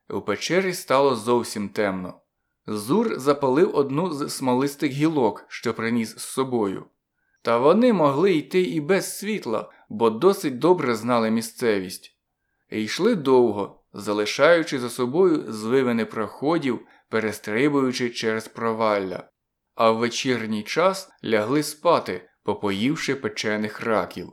У печері стало зовсім темно. Зур запалив одну з смолистих гілок, що приніс з собою. Та вони могли йти і без світла, бо досить добре знали місцевість. І йшли довго, залишаючи за собою звивини проходів, перестрибуючи через провалля. А в вечірній час лягли спати, попоївши печених раків.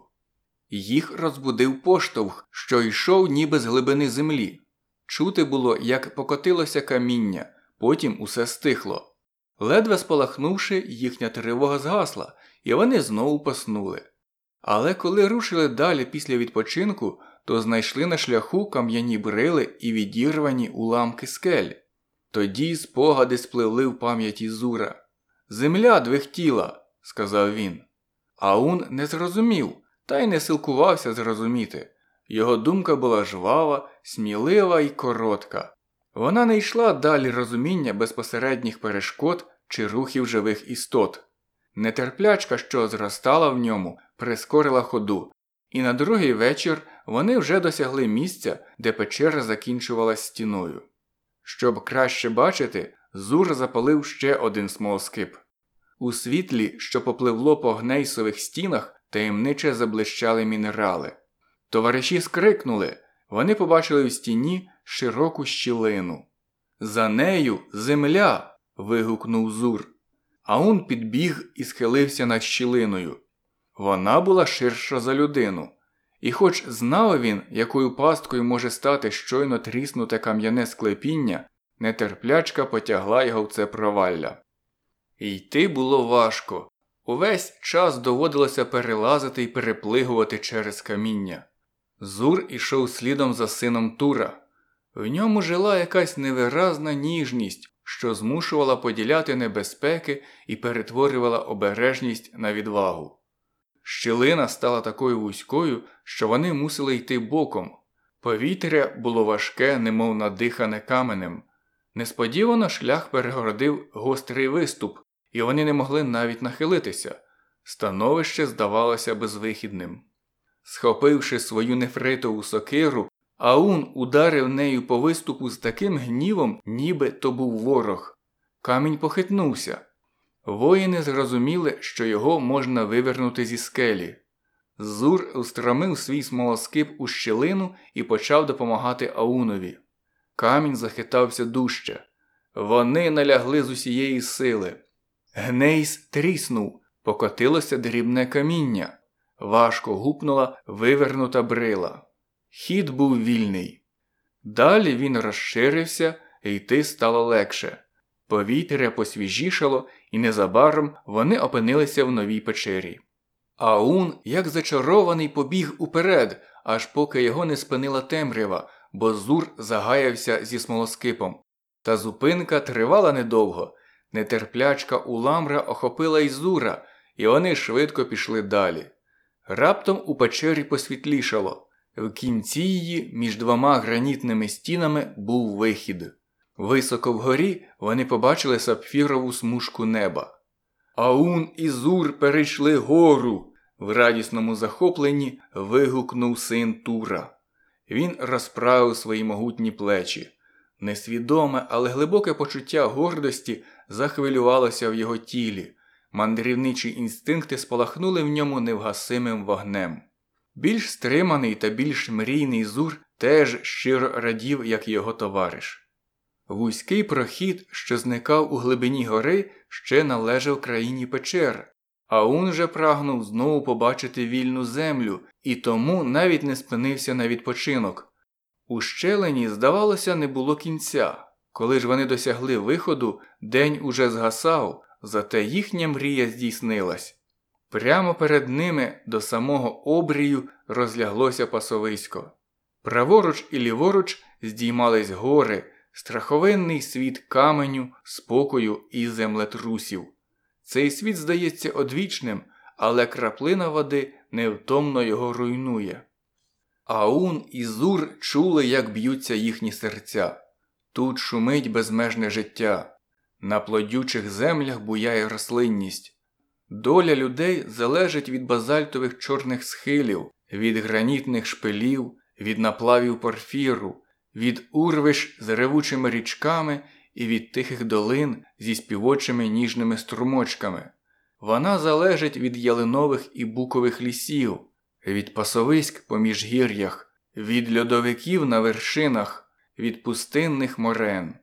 Їх розбудив поштовх, що йшов ніби з глибини землі. Чути було, як покотилося каміння, потім усе стихло. Ледве спалахнувши, їхня тривога згасла, і вони знову поснули. Але коли рушили далі після відпочинку, то знайшли на шляху кам'яні брили і відірвані уламки скель. Тоді спогади спливли в пам'яті Зура. «Земля двихтіла», – сказав він. Аун не зрозумів, та й не силкувався зрозуміти. Його думка була жвава, смілива й коротка. Вона не йшла далі розуміння безпосередніх перешкод чи рухів живих істот. Нетерплячка, що зростала в ньому, прискорила ходу, і на другий вечір вони вже досягли місця, де печера закінчувалась стіною. Щоб краще бачити, Зур запалив ще один смолоскип. У світлі, що попливло по гнейсових стінах, таємниче заблищали мінерали. Товариші скрикнули. Вони побачили в стіні широку щілину. «За нею земля!» – вигукнув Зур. Аун підбіг і схилився над щілиною. Вона була ширша за людину. І хоч знав він, якою пасткою може стати щойно тріснуте кам'яне склепіння, нетерплячка потягла його в це провалля. Йти було важко. Увесь час доводилося перелазити і переплигувати через каміння. Зур ішов слідом за сином Тура. В ньому жила якась невиразна ніжність, що змушувала поділяти небезпеки і перетворювала обережність на відвагу. Щілина стала такою вузькою, що вони мусили йти боком. Повітря було важке, немов надихане каменем. Несподівано шлях перегородив гострий виступ, і вони не могли навіть нахилитися. Становище здавалося безвихідним. Схопивши свою нефритову сокиру, Аун ударив нею по виступу з таким гнівом, ніби то був ворог. Камінь похитнувся. Воїни зрозуміли, що його можна вивернути зі скелі. Зур устромив свій смолоскип у щілину і почав допомагати Аунові. Камінь захитався дужче. Вони налягли з усієї сили. Гнейс тріснув, покотилося дрібне каміння. Важко гупнула вивернута брила. Хід був вільний. Далі він розширився, і йти стало легше. Повітря посвіжішало, і незабаром вони опинилися в новій печері. Аун, як зачарований, побіг уперед, аж поки його не спинила темрява, бо Зур загаявся зі смолоскипом. Та зупинка тривала недовго. Нетерплячка Уламра охопила й Зура, і вони швидко пішли далі. Раптом у печері посвітлішало. В кінці її, між двома гранітними стінами, був вихід. Високо вгорі вони побачили сапфірову смужку неба. «Аун і Зур перейшли гору!» – в радісному захопленні вигукнув син Тура. Він розправив свої могутні плечі. Несвідоме, але глибоке почуття гордості захвилювалося в його тілі. Мандрівничі інстинкти спалахнули в ньому невгасимим вогнем. Більш стриманий та більш мрійний Зур теж щиро радів, як його товариш. Вузький прохід, що зникав у глибині гори, ще належав країні печер. Аун же прагнув знову побачити вільну землю, і тому навіть не спинився на відпочинок. У щелині, здавалося, не було кінця. Коли ж вони досягли виходу, день уже згасав, зате їхня мрія здійснилась. Прямо перед ними до самого обрію розляглося пасовисько. Праворуч і ліворуч здіймались гори, страховинний світ каменю, спокою і землетрусів. Цей світ здається одвічним, але краплина води невтомно його руйнує. Аун і Зур чули, як б'ються їхні серця. Тут шумить безмежне життя. На плодючих землях буяє рослинність. Доля людей залежить від базальтових чорних схилів, від гранітних шпилів, від наплавів порфіру, від урвищ з ревучими річками і від тихих долин зі співочими ніжними струмочками. Вона залежить від ялинових і букових лісів, від пасовиськ по міжгір'ях, від льодовиків на вершинах, від пустинних морен.